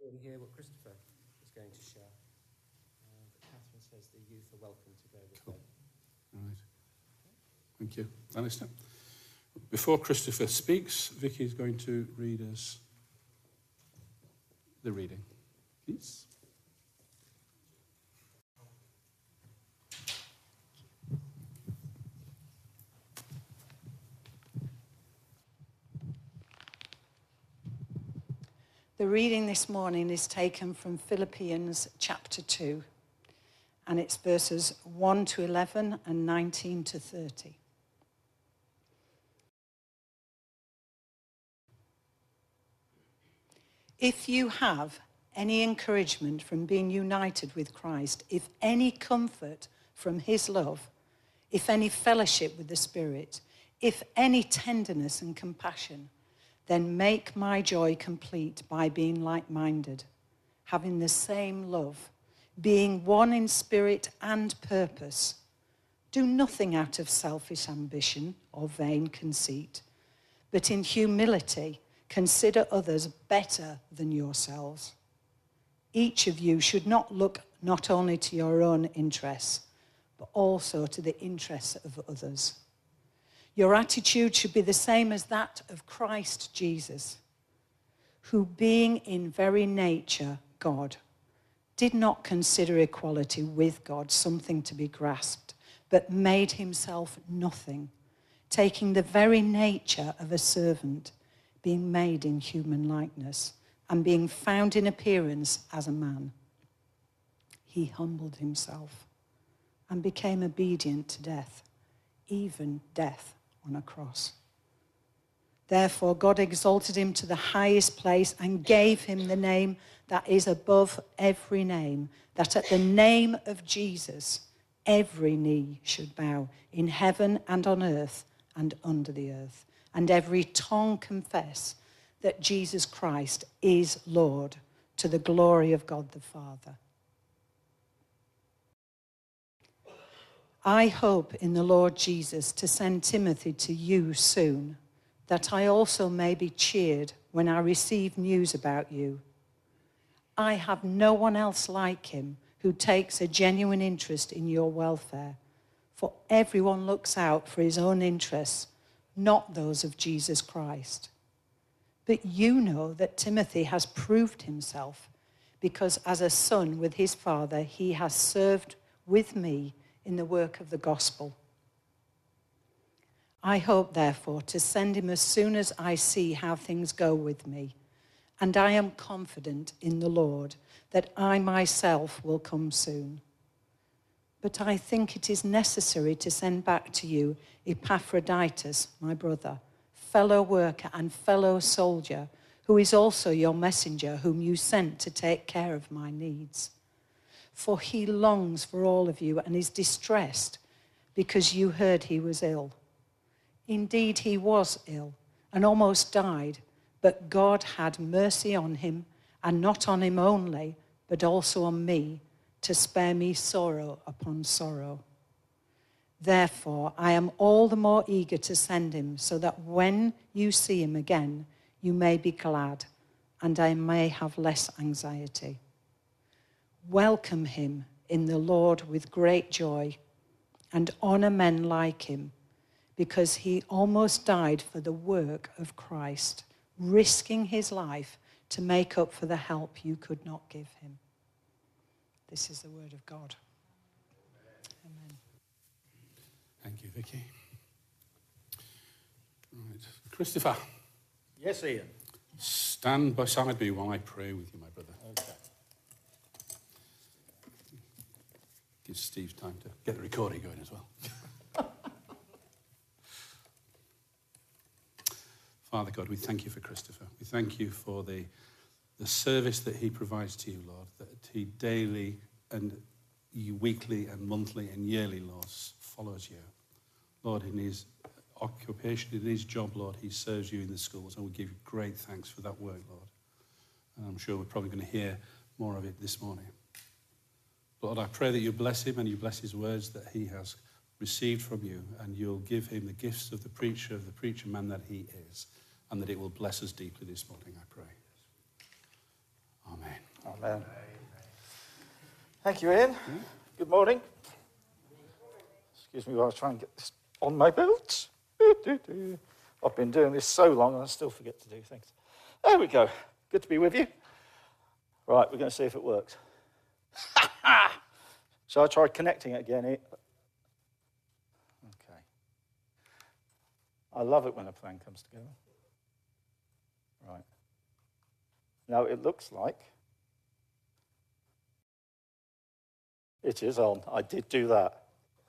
going to hear what Christopher is going to share. But Catherine says the youth are welcome to go with them. All right. Thank you. Alistair. Before Christopher speaks, Vicky is going to read us the reading. Please. The reading this morning is taken from Philippians chapter 2, and it's verses 1 to 11 and 19 to 30. If you have any encouragement from being united with Christ, if any comfort from his love, if any fellowship with the Spirit, if any tenderness and compassion, then make my joy complete by being like-minded, having the same love, being one in spirit and purpose. Do nothing out of selfish ambition or vain conceit, but in humility consider others better than yourselves. Each of you should not look not only to your own interests, but also to the interests of others. Your attitude should be the same as that of Christ Jesus, who being in very nature God, did not consider equality with God something to be grasped, but made himself nothing, taking the very nature of a servant, being made in human likeness, and being found in appearance as a man. He humbled himself and became obedient to death, even death on a cross. Therefore, God exalted him to the highest place and gave him the name that is above every name, that at the name of Jesus, every knee should bow in heaven and on earth and under the earth, and every tongue confess that Jesus Christ is Lord, to the glory of God the Father. I hope in the Lord Jesus to send Timothy to you soon, that I also may be cheered when I receive news about you. I have no one else like him who takes a genuine interest in your welfare, for everyone looks out for his own interests, not those of Jesus Christ. But you know that Timothy has proved himself, because as a son with his father, he has served with me in the work of the gospel. I hope, therefore, to send him as soon as I see how things go with me, and I am confident in the Lord that I myself will come soon. But I think it is necessary to send back to you Epaphroditus, my brother, fellow worker and fellow soldier, who is also your messenger, whom you sent to take care of my needs. For he longs for all of you and is distressed because you heard he was ill. Indeed, he was ill and almost died, but God had mercy on him, and not on him only, but also on me, to spare me sorrow upon sorrow. Therefore, I am all the more eager to send him, so that when you see him again, you may be glad, and I may have less anxiety. Welcome him in the Lord with great joy, and honor men like him, because he almost died for the work of Christ, risking his life to make up for the help you could not give him. This is the word of God. Amen. Thank you, Vicky. Right. Christopher. Yes, Ian. Stand beside me while I pray with you, my brother. Okay. Gives Steve time to get the recording going as well. Father God, we thank you for Christopher. We thank you for the service that he provides to you, Lord, that he daily and weekly and monthly and yearly, Lord, follows you. Lord, in his occupation, in his job, Lord, he serves you in the schools, and we give you great thanks for that work, Lord. And I'm sure we're probably going to hear more of it this morning. Lord, I pray that you bless him and you bless his words that he has received from you, and you'll give him the gifts of the preacher man that he is, and that it will bless us deeply this morning, I pray. Amen. Amen. Thank you, Ian. Good morning. Excuse me while I try and get this on my belt. I've been doing this so long and I still forget to do things. There we go. Good to be with you. Right, we're going to see if it works. Shall I try connecting it again? Okay. I love it when a plan comes together. Right. Now it looks like it is on. I did do that.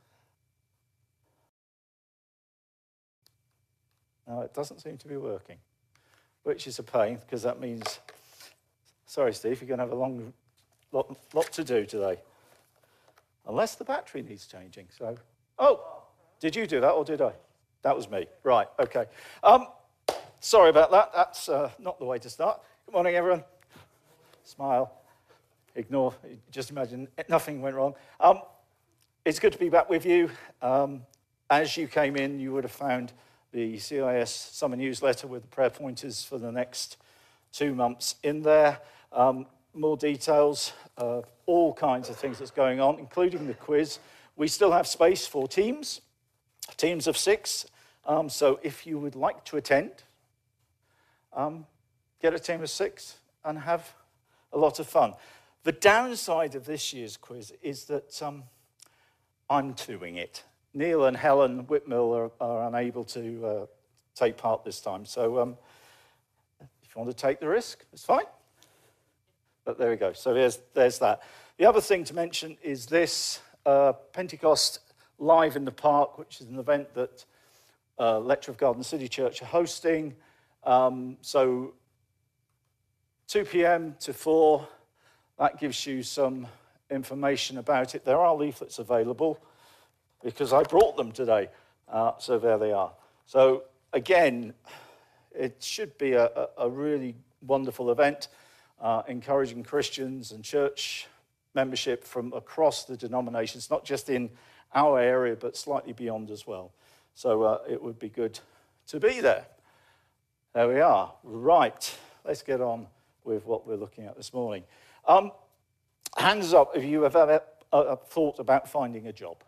Now it doesn't seem to be working, which is a pain because that means, sorry Steve, you're going to have a long lot to do today. Unless the battery needs changing. So, oh, did you do that or did I? That was me. Right, okay. Sorry about that. That's not the way to start. Good morning, everyone. Smile. Ignore. Just imagine nothing went wrong. It's good to be back with you. As you came in, you would have found the CIS summer newsletter with the prayer pointers for the next 2 months in there. More details of all kinds of things that's going on, including the quiz. We still have space for teams of 6. So if you would like to attend, get a team of 6 and have a lot of fun. The downside of this year's quiz is that I'm doing it. Neil and Helen Whitmill are unable to take part this time. So if you want to take the risk, it's fine. But there we go. So there's that. The other thing to mention is this Pentecost Live in the Park, which is an event that Lecture of Garden City Church are hosting. So 2 p.m. to 4, that gives you some information about it. There are leaflets available because I brought them today. So there they are. So again, it should be a really wonderful event. Encouraging Christians and church membership from across the denominations, not just in our area, but slightly beyond as well. So it would be good to be there. There we are. Right, let's get on with what we're looking at this morning. Hands up if you have ever thought about finding a job.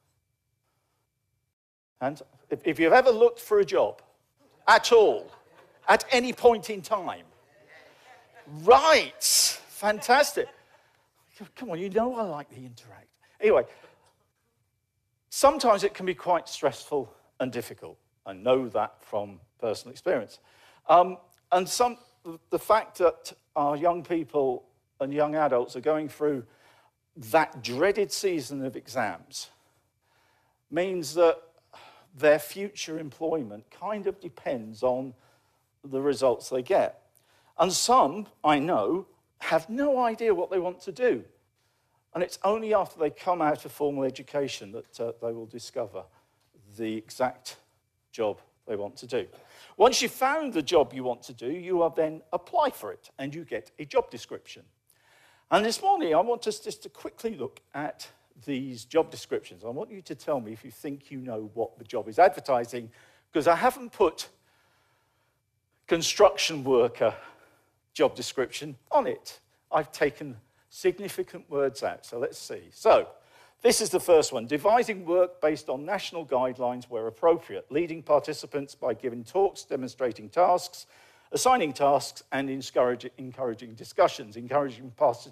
Hands up. If you've ever looked for a job at all, at any point in time. Right, fantastic. Come on, you know I like the interact. Anyway, sometimes it can be quite stressful and difficult. I know that from personal experience. And the fact that our young people and young adults are going through that dreaded season of exams means that their future employment kind of depends on the results they get. And some, I know, have no idea what they want to do. And it's only after they come out of formal education that they will discover the exact job they want to do. Once you've found the job you want to do, you will then apply for it, and you get a job description. And this morning, I want us just to quickly look at these job descriptions. I want you to tell me if you think you know what the job is advertising, because I haven't put construction worker job description on it. I've taken significant words out, so let's see. So, this is the first one. Devising work based on national guidelines where appropriate, leading participants by giving talks, demonstrating tasks, assigning tasks, and encouraging discussions, encouraging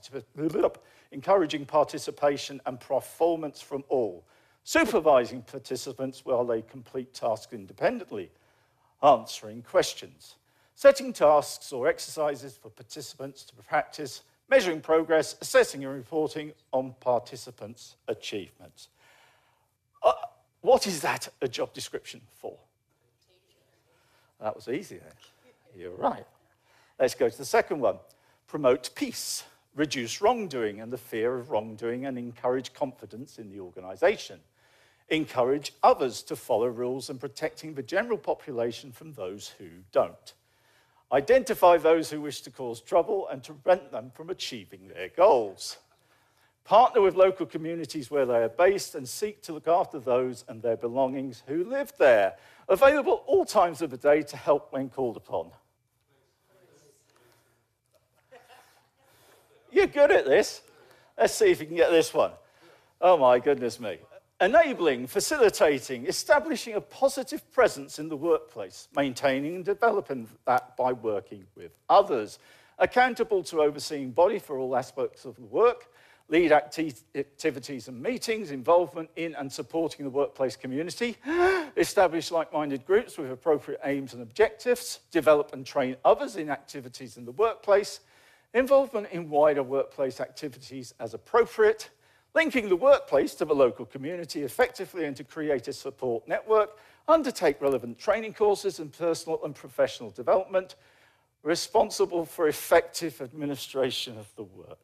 participation and performance from all, supervising participants while they complete tasks independently, answering questions, setting tasks or exercises for participants to practice, measuring progress, assessing and reporting on participants' achievements. What is that a job description for? That was easy then. You're right. Let's go to the second one. Promote peace, reduce wrongdoing and the fear of wrongdoing, and encourage confidence in the organisation. Encourage others to follow rules and protecting the general population from those who don't. Identify those who wish to cause trouble and to prevent them from achieving their goals. Partner with local communities where they are based and seek to look after those and their belongings who live there. Available all times of the day to help when called upon. You're good at this. Let's see if you can get this one. Oh, my goodness me. Enabling, facilitating, establishing a positive presence in the workplace, maintaining and developing that by working with others. Accountable to overseeing body for all aspects of the work, lead activities and meetings, involvement in and supporting the workplace community, establish like-minded groups with appropriate aims and objectives, develop and train others in activities in the workplace, involvement in wider workplace activities as appropriate, linking the workplace to the local community effectively and to create a support network, undertake relevant training courses and personal and professional development, responsible for effective administration of the work.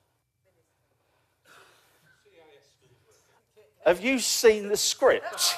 Have you seen the script?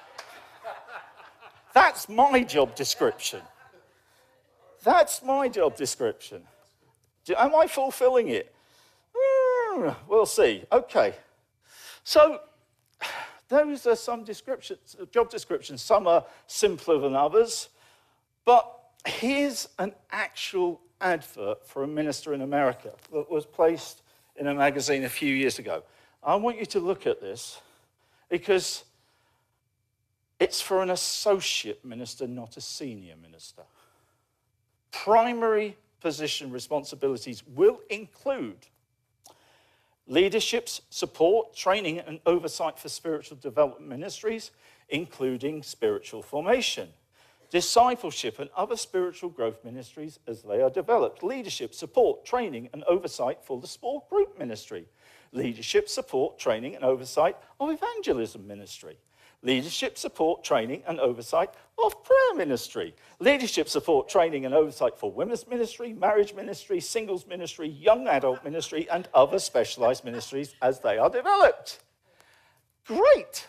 That's my job description. That's my job description. Am I fulfilling it? We'll see. Okay. So those are some descriptions, job descriptions. Some are simpler than others. But here's an actual advert for a minister in America that was placed in a magazine a few years ago. I want you to look at this because it's for an associate minister, not a senior minister. Primary position responsibilities will include leadership, support, training, and oversight for spiritual development ministries, including spiritual formation, discipleship, and other spiritual growth ministries as they are developed, leadership, support, training, and oversight for the small group ministry, leadership, support, training, and oversight of evangelism ministry, leadership, support, training, and oversight of prayer ministry, leadership, support, training, and oversight for women's ministry, marriage ministry, singles ministry, young adult ministry, and other specialized ministries as they are developed. Great.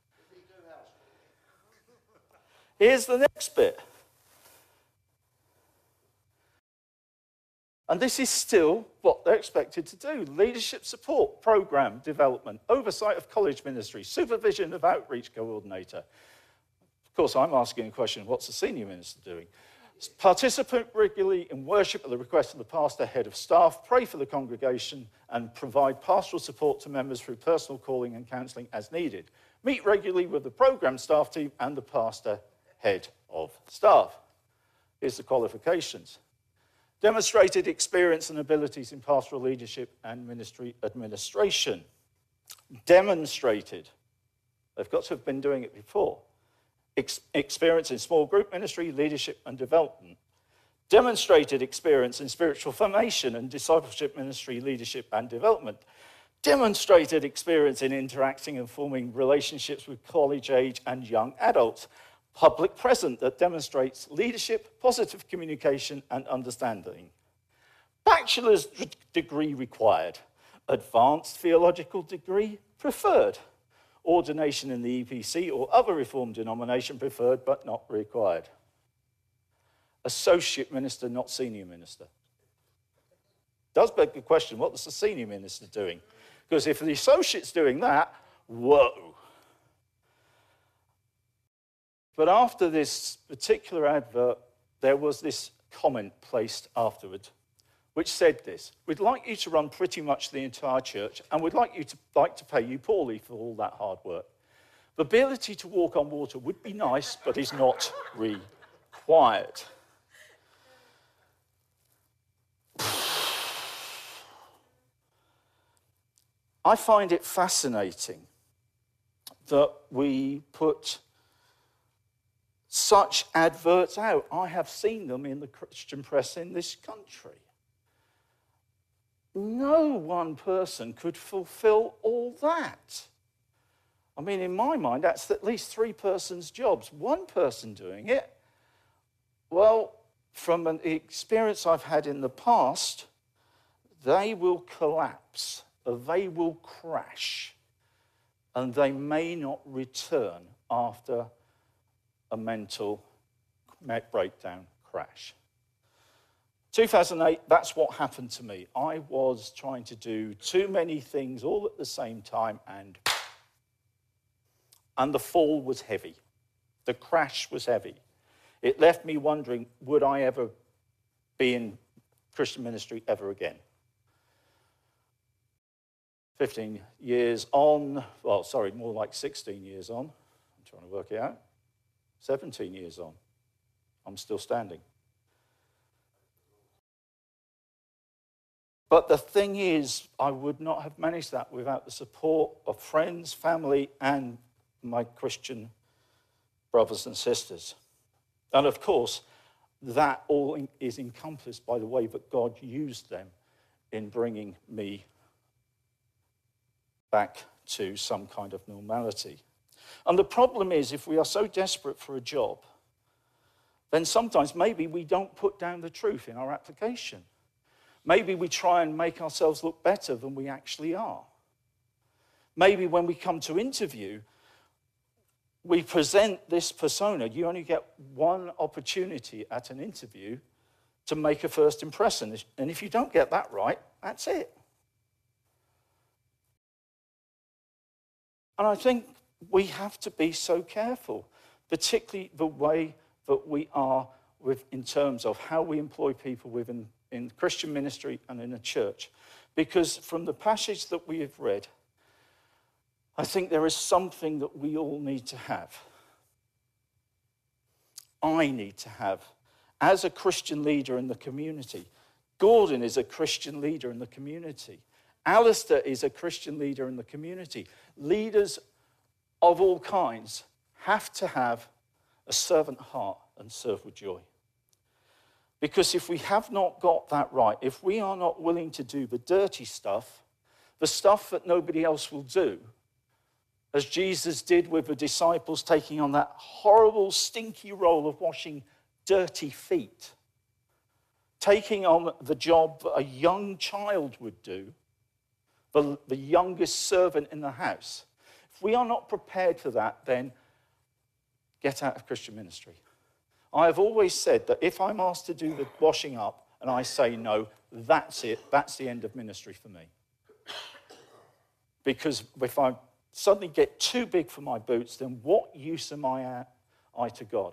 Here's the next bit. And this is still what they're expected to do. Leadership support, program development, oversight of college ministry, supervision of outreach coordinator. Of course, I'm asking a question, what's the senior minister doing? Participate regularly in worship at the request of the pastor, head of staff, pray for the congregation, and provide pastoral support to members through personal calling and counselling as needed. Meet regularly with the program staff team and the pastor, head of staff. Here's the qualifications. Demonstrated experience and abilities in pastoral leadership and ministry administration. Demonstrated. They've got to have been doing it before. Experience in small group ministry, leadership and development. Demonstrated experience in spiritual formation and discipleship ministry, leadership and development. Demonstrated experience in interacting and forming relationships with college age and young adults. Public presence that demonstrates leadership, positive communication, and understanding. Bachelor's degree required. Advanced theological degree preferred. Ordination in the EPC or other Reformed denomination preferred but not required. Associate minister, not senior minister. Does beg the question, what is the senior minister doing? Because if the associate's doing that, whoa. But after this particular advert, there was this comment placed afterward, which said this: we'd like you to run pretty much the entire church, and we'd like to pay you poorly for all that hard work. The ability to walk on water would be nice, but is not required. I find it fascinating that we put such adverts out. I have seen them in the Christian press in this country. No one person could fulfill all that. I mean, in my mind, that's at least 3 persons' jobs. One person doing it, well, from an experience I've had in the past, they will collapse, they will crash, and they may not return after a mental breakdown crash. 2008, that's what happened to me. I was trying to do too many things all at the same time, and the fall was heavy. The crash was heavy. It left me wondering, would I ever be in Christian ministry ever again? 15 years on, well, sorry, more like 16 years on. I'm trying to work it out. 17 years on. I'm still standing. But the thing is, I would not have managed that without the support of friends, family, and my Christian brothers and sisters. And of course, that all is encompassed by the way that God used them in bringing me back to some kind of normality. And the problem is, if we are so desperate for a job, then sometimes maybe we don't put down the truth in our application. Maybe we try and make ourselves look better than we actually are. Maybe when we come to interview, we present this persona. You only get one opportunity at an interview to make a first impression. And if you don't get that right, that's it. And I think we have to be so careful, particularly the way that we are in terms of how we employ people in Christian ministry and in a church. Because from the passage that we have read, I think there is something that we all need to have. I need to have, as a Christian leader in the community. Gordon is a Christian leader in the community. Alistair is a Christian leader in the community. Leaders of all kinds have to have a servant heart and serve with joy. Because if we have not got that right, if we are not willing to do the dirty stuff, the stuff that nobody else will do, as Jesus did with the disciples taking on that horrible, stinky role of washing dirty feet, taking on the job that a young child would do, the youngest servant in the house. If we are not prepared for that, then get out of Christian ministry. I have always said that if I'm asked to do the washing up and I say no, that's it. That's the end of ministry for me. Because if I suddenly get too big for my boots, then what use am I to God?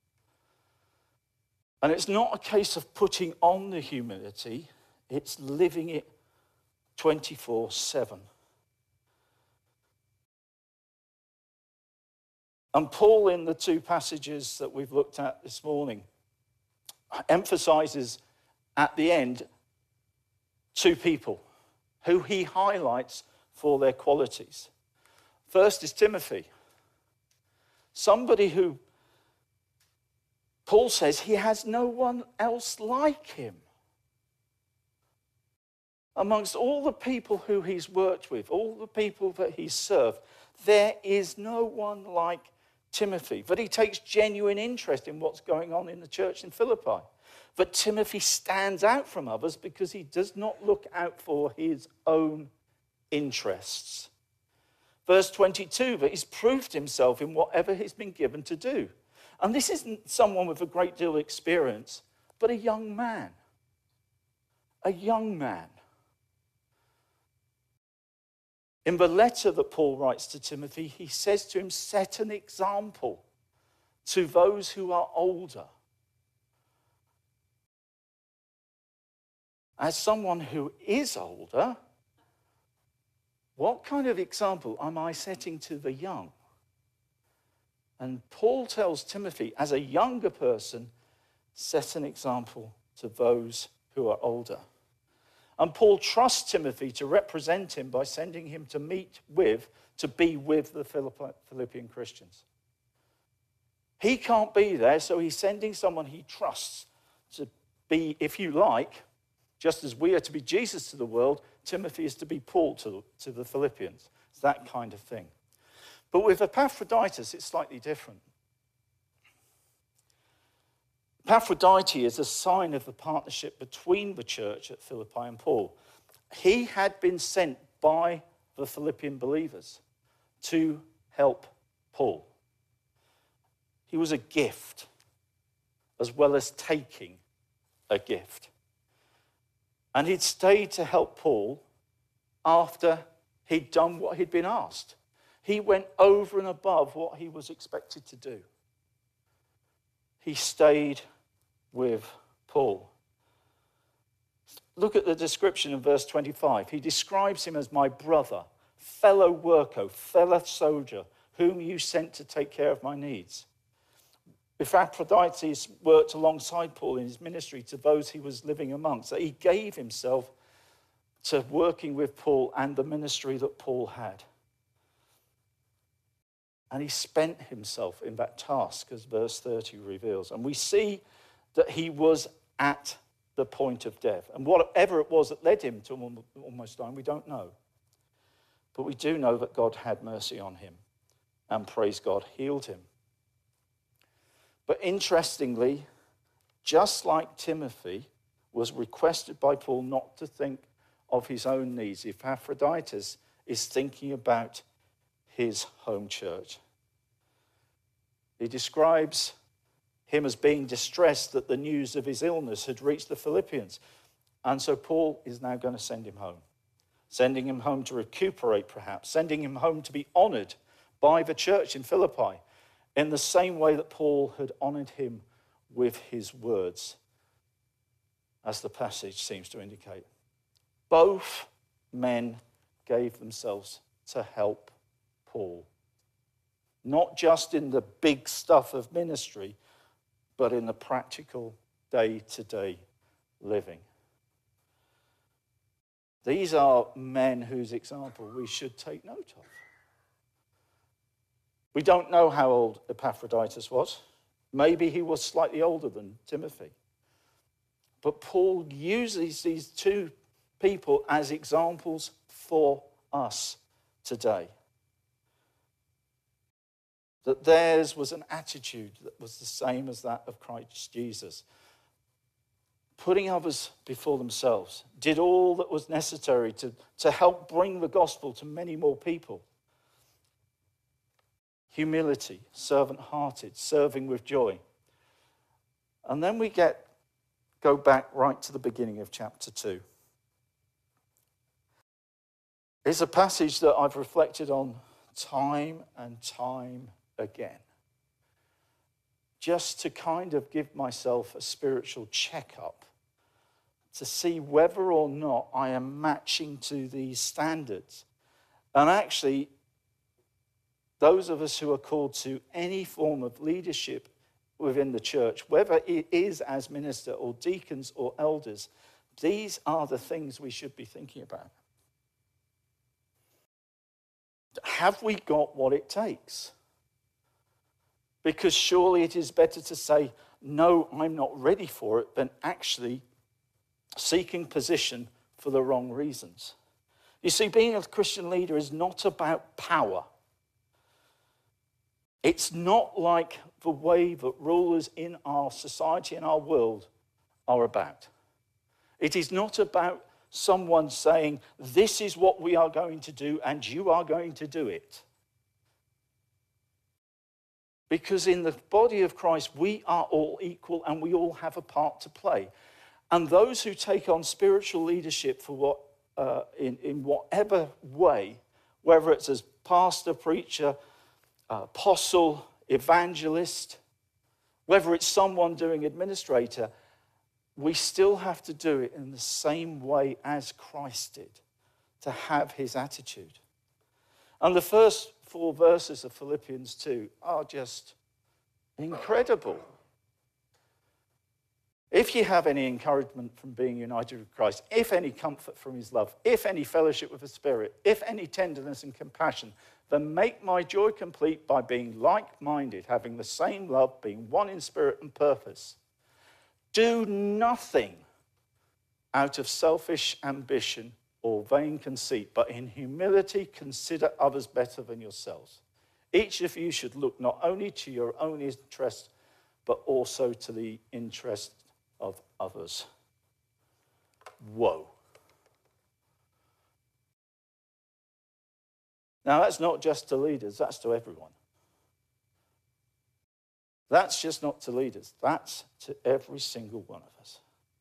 And it's not a case of putting on the humility, it's living it 24/7. And Paul, in the two passages that we've looked at this morning, emphasizes at the end two people who he highlights for their qualities. First is Timothy, somebody who Paul says he has no one else like him. Amongst all the people who he's worked with, all the people that he's served, there is no one like Timothy. But he takes genuine interest in what's going on in the church in Philippi. But Timothy stands out from others because he does not look out for his own interests. Verse 22, that he's proved himself in whatever he's been given to do. And this isn't someone with a great deal of experience, but a young man. A young man. In the letter that Paul writes to Timothy, he says to him, set an example to those who are older. As someone who is older, what kind of example am I setting to the young? And Paul tells Timothy, as a younger person, set an example to those who are older. And Paul trusts Timothy to represent him by sending him to be with the Philippian Christians. He can't be there, so he's sending someone he trusts to be, if you like, just as we are to be Jesus to the world, Timothy is to be Paul to the Philippians. It's that kind of thing. But with Epaphroditus, it's slightly different. Epaphroditus is a sign of the partnership between the church at Philippi and Paul. He had been sent by the Philippian believers to help Paul. He was a gift, as well as taking a gift. And he'd stayed to help Paul after he'd done what he'd been asked. He went over and above what he was expected to do. He stayed with Paul. look at the description in verse 25. He describes him as my brother, fellow worker, fellow soldier, whom you sent to take care of my needs. Epaphroditus worked alongside Paul in his ministry to those he was living amongst. So he gave himself to working with Paul and the ministry that Paul had. And he spent himself in that task, as verse 30 reveals. And we see that he was at the point of death. And whatever it was that led him to almost dying, we don't know. But we do know that God had mercy on him and, praise God, healed him. But interestingly, just like Timothy was requested by Paul not to think of his own needs, Epaphroditus is thinking about his home church. He describes him as being distressed that the news of his illness had reached the Philippians. And so Paul is now going to send him home. Sending him home to recuperate, perhaps. Sending him home to be honored by the church in Philippi in the same way that Paul had honored him with his words, as the passage seems to indicate. Both men gave themselves to help Paul. Not just in the big stuff of ministry, but in the practical day-to-day living. These are men whose example we should take note of. We don't know how old Epaphroditus was. Maybe he was slightly older than Timothy. But Paul uses these two people as examples for us today. That theirs was an attitude that was the same as that of Christ Jesus. Putting others before themselves, did all that was necessary to help bring the gospel to many more people. Humility, servant-hearted, serving with joy. And then we go back right to the beginning of chapter 2. It's a passage that I've reflected on time and time again, just to kind of give myself a spiritual checkup to see whether or not I am matching to these standards. And actually, those of us who are called to any form of leadership within the church, whether it is as minister or deacons or elders, these are the things we should be thinking about. Have we got what it takes? Because surely it is better to say, no, I'm not ready for it, than actually seeking position for the wrong reasons. You see, being a Christian leader is not about power. It's not like the way that rulers in our society and our world are about. It is not about someone saying, this is what we are going to do and you are going to do it. Because in the body of Christ, we are all equal and we all have a part to play. And those who take on spiritual leadership for in whatever way, whether it's as pastor, preacher, apostle, evangelist, whether it's someone doing administrator, we still have to do it in the same way as Christ did, to have his attitude. And the first 4 verses of Philippians 2 are just incredible. If you have any encouragement from being united with Christ, if any comfort from his love, if any fellowship with the Spirit, if any tenderness and compassion, then make my joy complete by being like-minded, having the same love, being one in spirit and purpose. Do nothing out of selfish ambition or vain conceit, but in humility consider others better than yourselves. Each of you should look not only to your own interest, but also to the interest of others. Whoa. Now, that's not just to leaders, that's to everyone. That's just not to leaders, that's to every single one of us.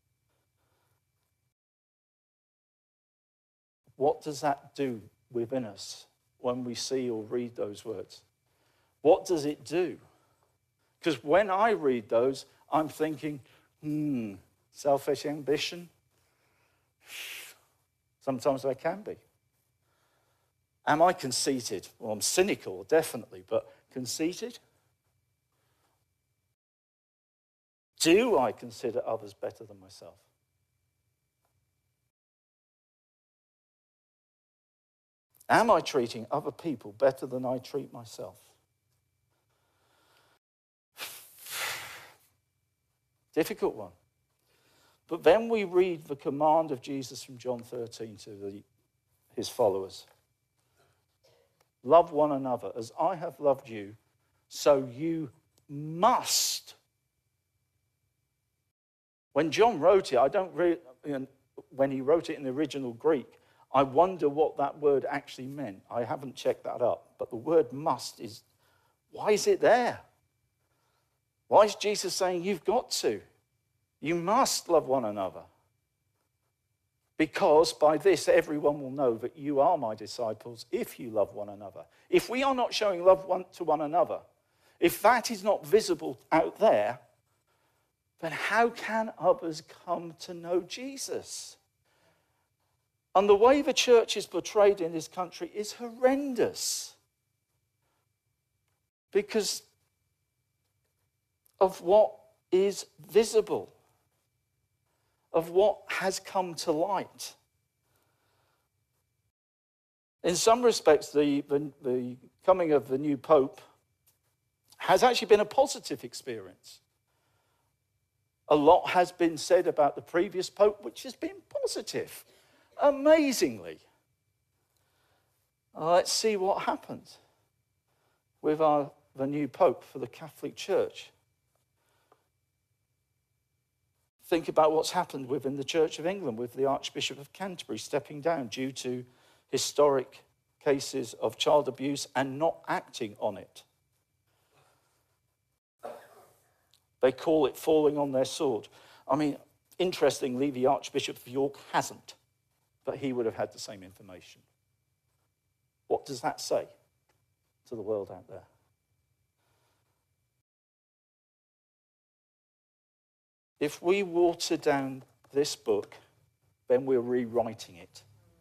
What does that do within us when we see or read those words? What does it do? Because when I read those, I'm thinking, selfish ambition, Sometimes I can be. Am I conceited? Well, I'm cynical, definitely, but conceited? Do I consider others better than myself? Am I treating other people better than I treat myself? Difficult one. But then we read the command of Jesus from John 13 to his followers. Love one another as I have loved you, so you must. When John wrote it, when he wrote it in the original Greek, I wonder what that word actually meant. I haven't checked that up. But the word must is, why is it there? Why is Jesus saying you've got to? You must love one another. Because by this everyone will know that you are my disciples if you love one another. If we are not showing love to one another, if that is not visible out there, then how can others come to know Jesus? And the way the church is portrayed in this country is horrendous because of what is visible, of what has come to light. In some respects, the coming of the new Pope has actually been a positive experience. A lot has been said about the previous Pope, which has been positive, amazingly. Let's see what happens with the new Pope for the Catholic Church. Think about what's happened within the Church of England with the Archbishop of Canterbury stepping down due to historic cases of child abuse and not acting on it. They call it falling on their sword. I mean, interestingly, the Archbishop of York hasn't, but he would have had the same information. What does that say to the world out there? If we water down this book, then we're rewriting it.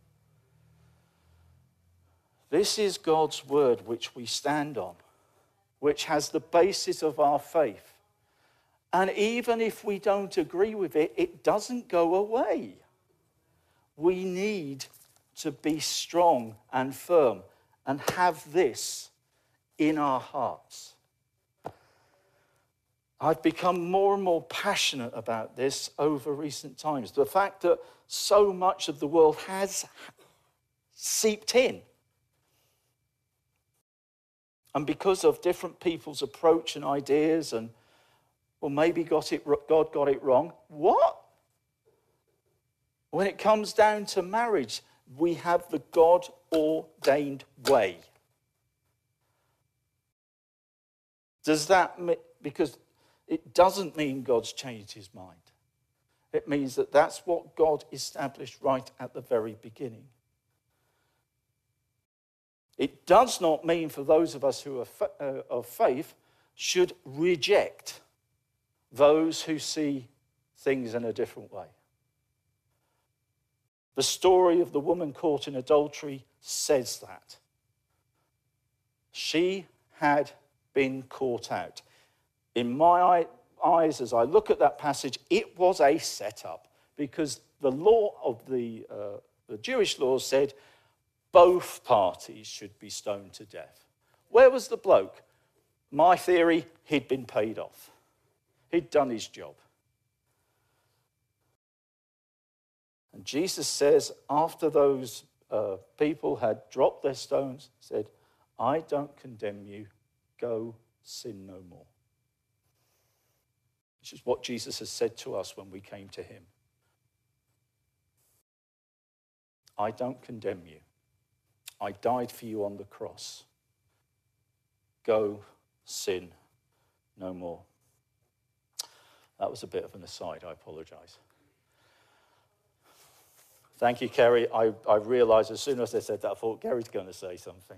This is God's word which we stand on, which has the basis of our faith. And even if we don't agree with it, it doesn't go away. We need to be strong and firm and have this in our hearts. I've become more and more passionate about this over recent times. The fact that so much of the world has seeped in. And because of different people's approach and ideas and, well, maybe God got it wrong. What? When it comes down to marriage, we have the God-ordained way. Does that mean, because it doesn't mean God's changed his mind. It means that that's what God established right at the very beginning. It does not mean for those of us who are of faith should reject those who see things in a different way. The story of the woman caught in adultery says that. She had been caught out. In my eyes, as I look at that passage, it was a setup because the law of the Jewish law said both parties should be stoned to death. Where was the bloke? My theory, he'd been paid off. He'd done his job. And Jesus says, after those people had dropped their stones, said, I don't condemn you, go sin no more. Which is what Jesus has said to us when we came to him. I don't condemn you. I died for you on the cross. Go sin no more. That was a bit of an aside, I apologize. Thank you, Kerry. I realized as soon as I said that, I thought Kerry's going to say something.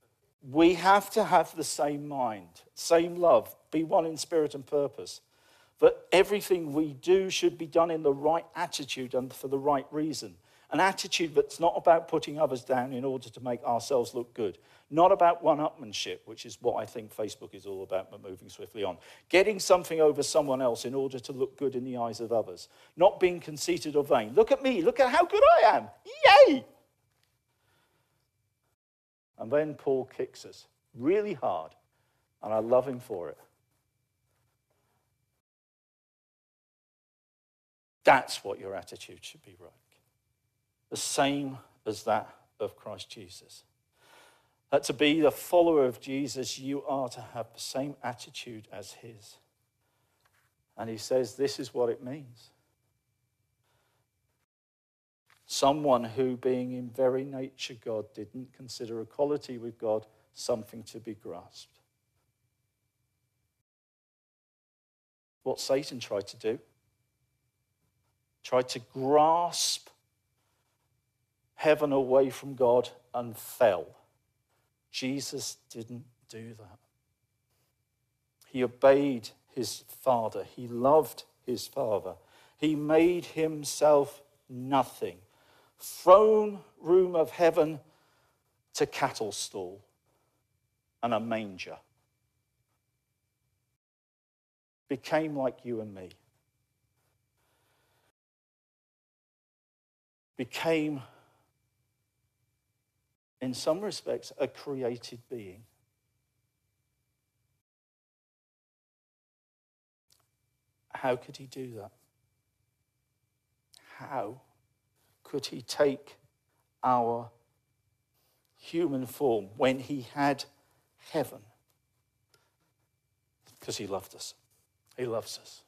We have to have the same mind, same love, be one in spirit and purpose. that everything we do should be done in the right attitude and for the right reason. An attitude that's not about putting others down in order to make ourselves look good. Not about one-upmanship, which is what I think Facebook is all about, but moving swiftly on. Getting something over someone else in order to look good in the eyes of others. Not being conceited or vain. Look at me, look at how good I am. Yay! And then Paul kicks us really hard, and I love him for it. That's what your attitude should be like. The same as that of Christ Jesus. That to be the follower of Jesus, you are to have the same attitude as his. And he says this is what it means. Someone who, being in very nature God, didn't consider equality with God something to be grasped. What Satan tried to do. Tried to grasp heaven away from God and fell. Jesus didn't do that. He obeyed his Father. He loved his Father. He made himself nothing. Throne room of heaven to cattle stall and a manger. Became like you and me. Became, in some respects, a created being. How could he do that? How could he take our human form when he had heaven? Because he loved us. He loves us.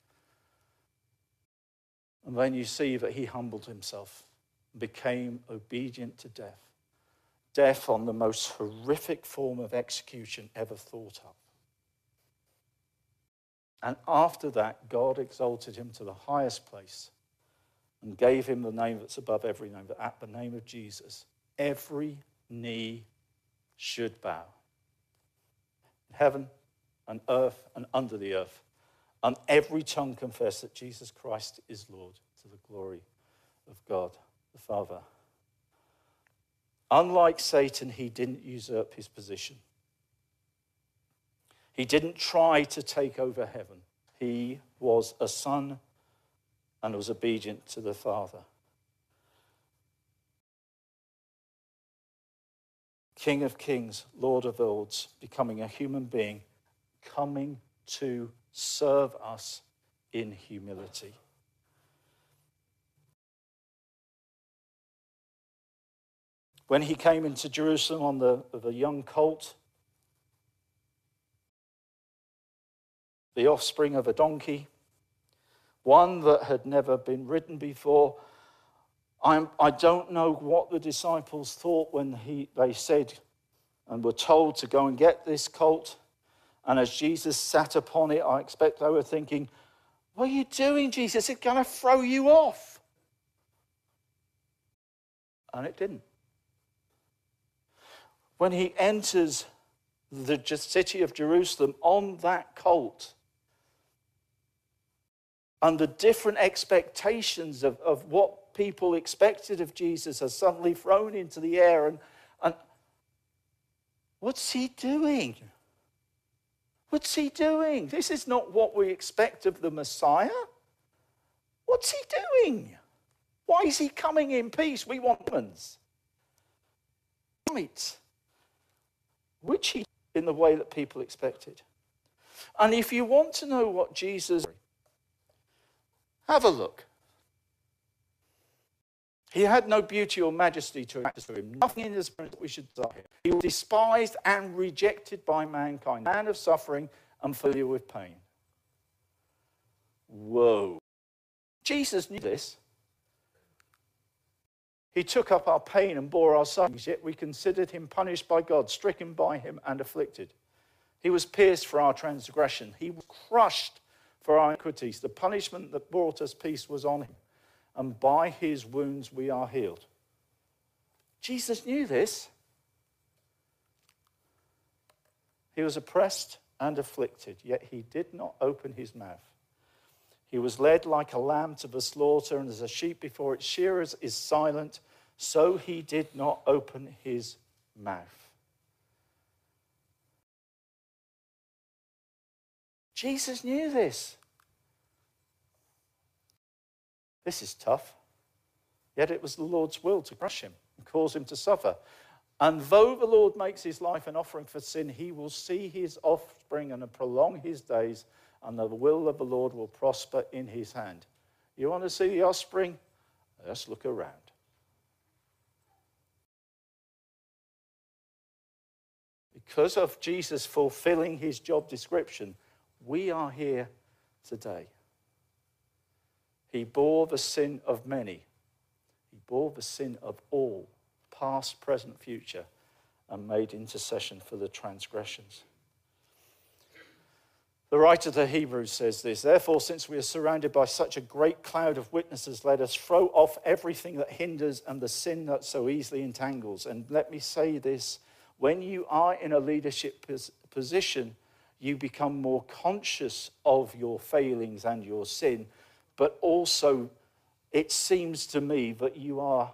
And then you see that he humbled himself, became obedient to death. Death on the most horrific form of execution ever thought of. And after that, God exalted him to the highest place and gave him the name that's above every name, that at the name of Jesus, every knee should bow. In heaven and earth and under the earth. And every tongue confess that Jesus Christ is Lord, to the glory of God the Father. Unlike Satan, he didn't usurp his position. He didn't try to take over heaven. He was a son and was obedient to the Father. King of kings, Lord of lords, becoming a human being, coming to serve us in humility. When he came into Jerusalem on the young colt, the offspring of a donkey, one that had never been ridden before, I don't know what the disciples thought when they said and were told to go and get this colt. And as Jesus sat upon it, I expect they were thinking, what are you doing, Jesus? It's going to throw you off. And it didn't. When he enters the city of Jerusalem on that colt, under different expectations of what people expected of Jesus, are suddenly thrown into the air. And what's he doing? What's he doing? This is not what we expect of the Messiah. What's he doing? Why is he coming in peace? We want demons. Right. Which he in the way that people expected. And if you want to know what Jesus... have a look. He had no beauty or majesty to him. Nothing in his presence that we should desire. He was despised and rejected by mankind. A man of suffering and familiar with pain. Whoa. Jesus knew this. He took up our pain and bore our sufferings, yet we considered him punished by God, stricken by him and afflicted. He was pierced for our transgression. He was crushed for our iniquities. The punishment that brought us peace was on him, and by his wounds we are healed. Jesus knew this. He was oppressed and afflicted, yet he did not open his mouth. He was led like a lamb to the slaughter, and as a sheep before its shearers is silent, so he did not open his mouth. Jesus knew this. This is tough. Yet it was the Lord's will to crush him and cause him to suffer. And though the Lord makes his life an offering for sin, he will see his offspring and prolong his days, and the will of the Lord will prosper in his hand. You want to see the offspring? Let's look around. Because of Jesus fulfilling his job description, we are here today. He bore the sin of many. He bore the sin of all, past, present, future, and made intercession for the transgressions. The writer to Hebrews says this, therefore, since we are surrounded by such a great cloud of witnesses, let us throw off everything that hinders and the sin that so easily entangles. And let me say this, when you are in a leadership position, you become more conscious of your failings and your sin, but also it seems to me that you are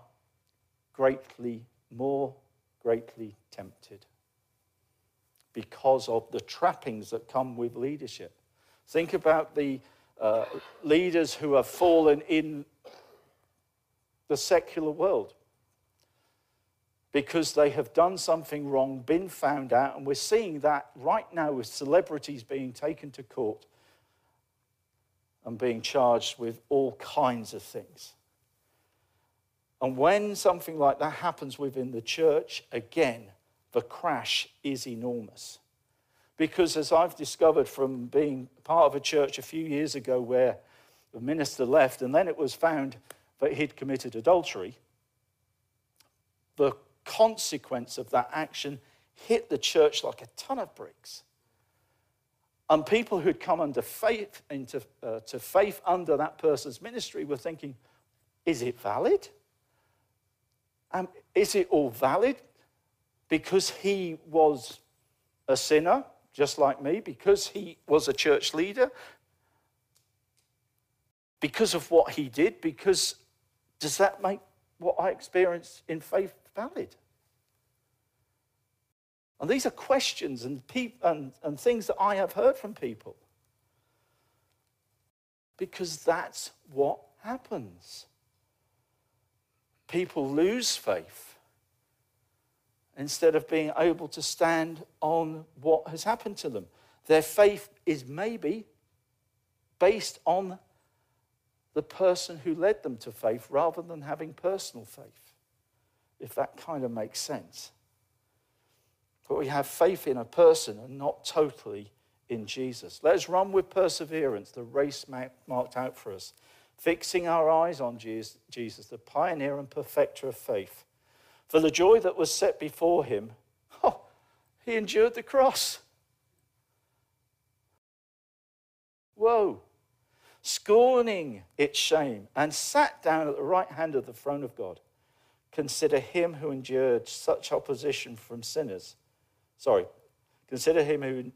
more greatly tempted because of the trappings that come with leadership. Think about the leaders who have fallen in the secular world because they have done something wrong, been found out, and we're seeing that right now with celebrities being taken to court and being charged with all kinds of things. And when something like that happens within the church, again, the crash is enormous. Because as I've discovered from being part of a church a few years ago where the minister left and then it was found that he'd committed adultery, the consequence of that action hit the church like a ton of bricks. And people who'd come under faith to faith under that person's ministry were thinking, is it valid? Is it all valid? Because he was a sinner, just like me, because he was a church leader, because of what he did, because does that make what I experienced in faith valid? And these are questions and things that I have heard from people. Because that's what happens. People lose faith instead of being able to stand on what has happened to them. Their faith is maybe based on the person who led them to faith rather than having personal faith, if that kind of makes sense. But we have faith in a person and not totally in Jesus. Let us run with perseverance the race marked out for us, fixing our eyes on Jesus, the pioneer and perfecter of faith. For the joy that was set before him, he endured the cross. Whoa. Scorning its shame, and sat down at the right hand of the throne of God. Consider him who endured such opposition from sinners. Consider him who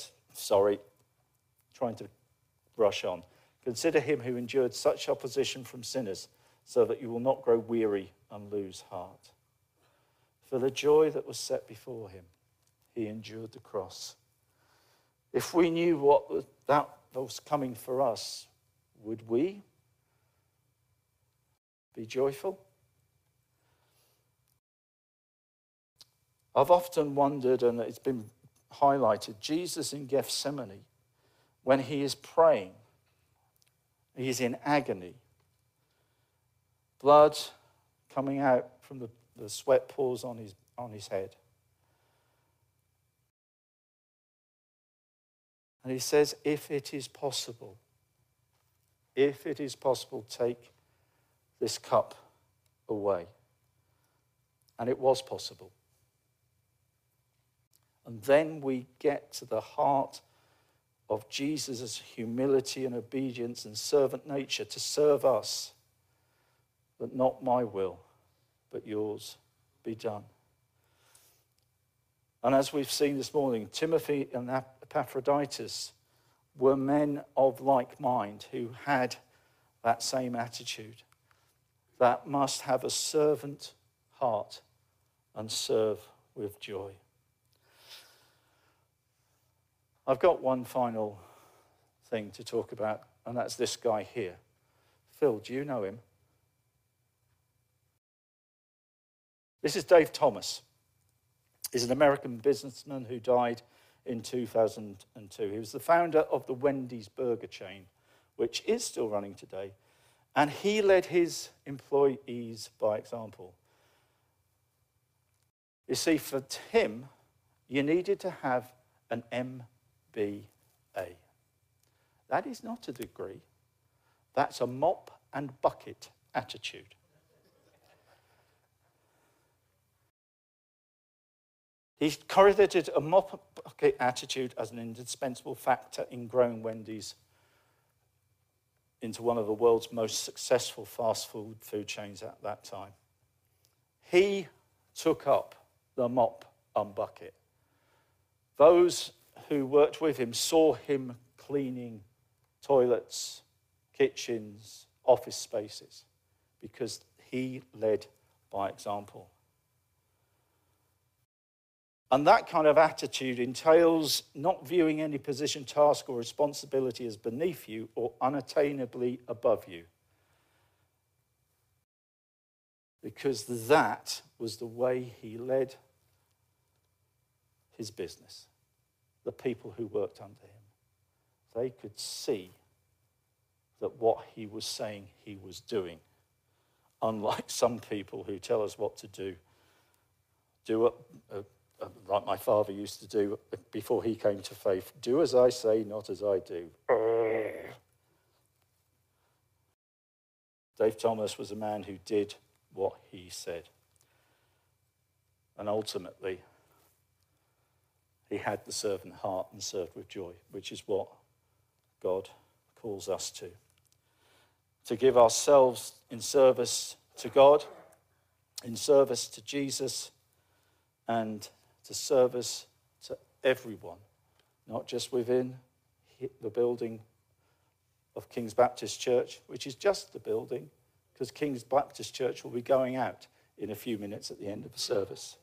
endured such opposition from sinners, so that you will not grow weary and lose heart. For the joy that was set before him, he endured the cross. If we knew what that was coming for us, would we be joyful? I've often wondered, and it's been highlighted, Jesus in Gethsemane, when he is praying, he is in agony, blood coming out from the sweat pores on his head. And he says, if it is possible, take this cup away. And it was possible. And then we get to the heart of Jesus' humility and obedience and servant nature to serve us. But not my will, but yours be done. And as we've seen this morning, Timothy and Epaphroditus were men of like mind who had that same attitude, that must have a servant heart and serve with joy. I've got one final thing to talk about, and that's this guy here. Phil, do you know him? This is Dave Thomas. He's an American businessman who died in 2002. He was the founder of the Wendy's burger chain, which is still running today, and he led his employees by example. You see, for him, you needed to have an MBA. That is not a degree. That's a mop and bucket attitude. He credited a mop and bucket attitude as an indispensable factor in growing Wendy's into one of the world's most successful fast food chains at that time. He took up the mop and bucket. Those who worked with him saw him cleaning toilets, kitchens, office spaces, because he led by example. And that kind of attitude entails not viewing any position, task, or responsibility as beneath you or unattainably above you. Because that was the way he led his business. The people who worked under him. They could see that what he was saying he was doing. Unlike some people who tell us what to do like my father used to do before he came to faith. Do as I say, not as I do. Dave Thomas was a man who did what he said. And ultimately, he had the servant heart and served with joy, which is what God calls us to. To give ourselves in service to God, in service to Jesus, and to service to everyone, not just within the building of King's Baptist Church, which is just the building, because King's Baptist Church will be going out in a few minutes at the end of the service.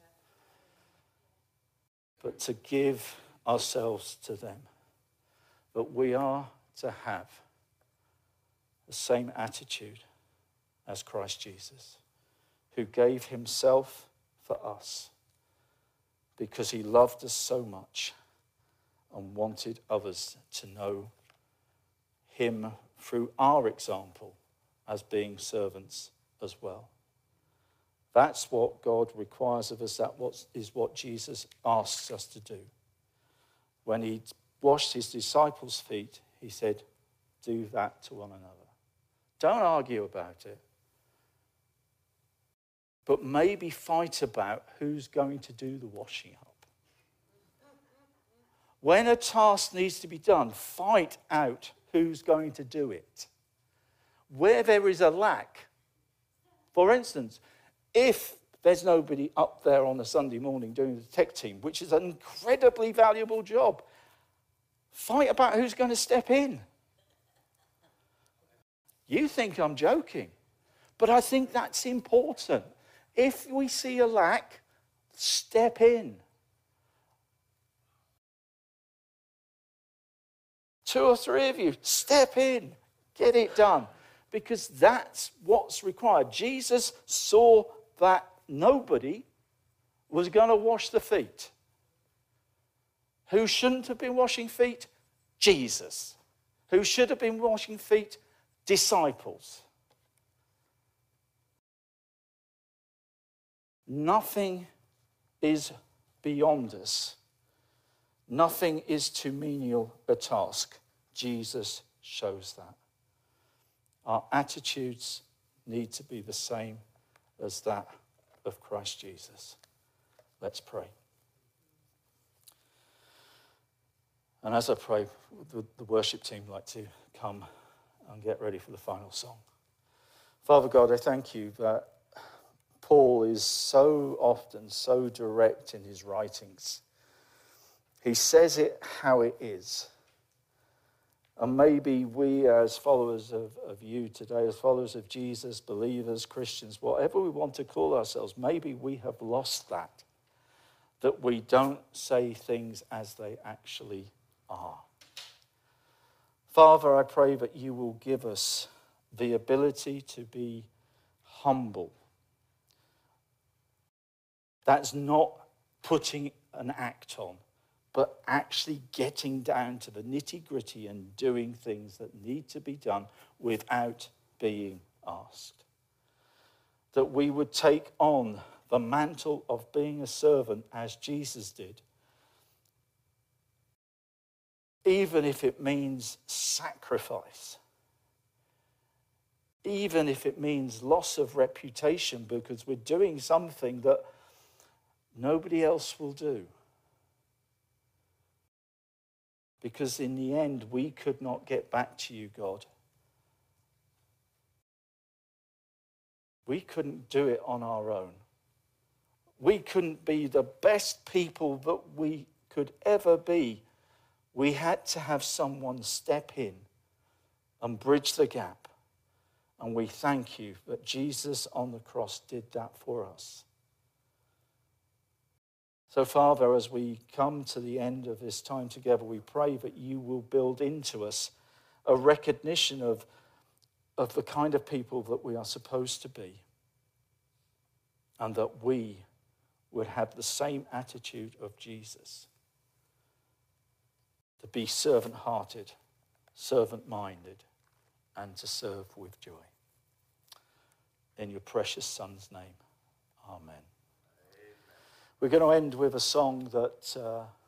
But to give ourselves to them. But we are to have the same attitude as Christ Jesus, who gave himself for us because he loved us so much and wanted others to know him through our example as being servants as well. That's what God requires of us. That is what Jesus asks us to do. When he washed his disciples' feet, he said, do that to one another. Don't argue about it. But maybe fight about who's going to do the washing up. When a task needs to be done, fight out who's going to do it. Where there is a lack, for instance, if there's nobody up there on a Sunday morning doing the tech team, which is an incredibly valuable job, fight about who's going to step in. You think I'm joking, but I think that's important. If we see a lack, step in. 2 or 3 of you, step in. Get it done. Because that's what's required. Jesus saw that nobody was going to wash the feet. Who shouldn't have been washing feet? Jesus. Who should have been washing feet? Disciples. Nothing is beyond us. Nothing is too menial a task. Jesus shows that. Our attitudes need to be the same as that of Christ Jesus. Let's pray. And as I pray, the worship team would like to come and get ready for the final song. Father God, I thank you that Paul is so often so direct in his writings. He says it how it is. And maybe we, as followers of you today, as followers of Jesus, believers, Christians, whatever we want to call ourselves, maybe we have lost that we don't say things as they actually are. Father, I pray that you will give us the ability to be humble. That's not putting an act on, but actually getting down to the nitty-gritty and doing things that need to be done without being asked. That we would take on the mantle of being a servant as Jesus did, even if it means sacrifice, even if it means loss of reputation because we're doing something that nobody else will do. Because in the end, we could not get back to you, God. We couldn't do it on our own. We couldn't be the best people that we could ever be. We had to have someone step in and bridge the gap. And we thank you that Jesus on the cross did that for us. So, Father, as we come to the end of this time together, we pray that you will build into us a recognition of the kind of people that we are supposed to be, and that we would have the same attitude of Jesus, to be servant-hearted, servant-minded, and to serve with joy. In your precious Son's name, amen. We're going to end with a song that